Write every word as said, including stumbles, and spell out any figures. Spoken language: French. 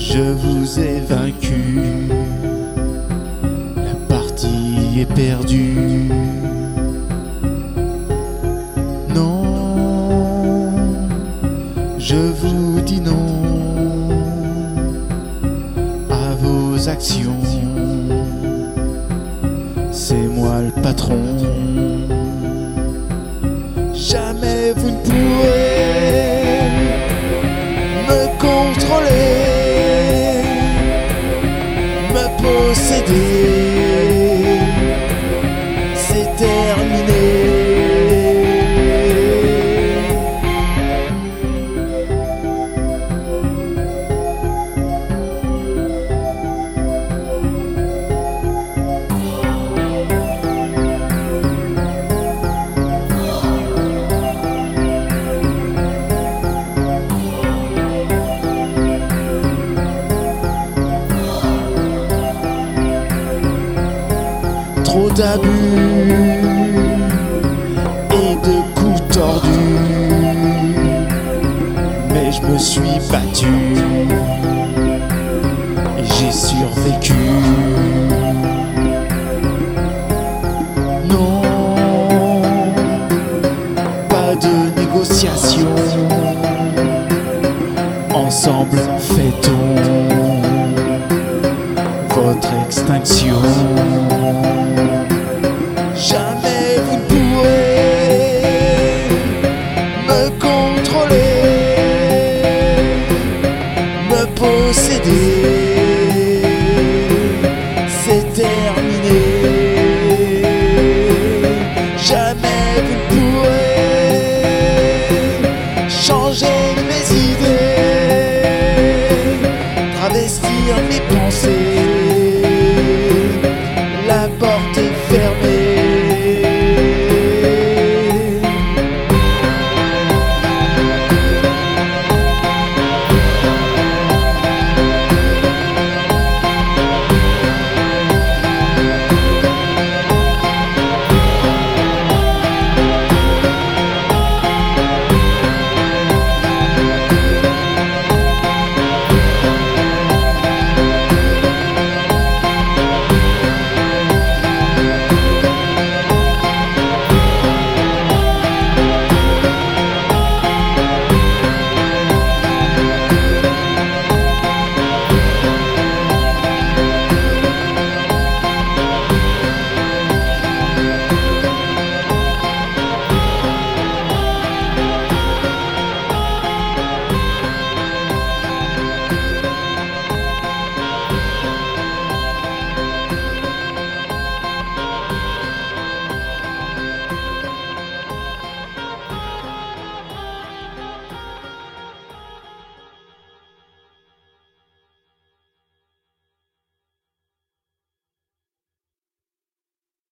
Je vous ai vaincu, la partie est perdue. Non, je vous dis non à vos actions. C'est moi le patron. Jamais vous ne pourrez me contrôler, me posséder. C'est terminé. Trop d'abus et de coups tordus, mais je me suis battu et j'ai survécu. Non, pas de négociation, ensemble fait-on votre extinction. Jamais vous ne pourrez me contrôler, me posséder.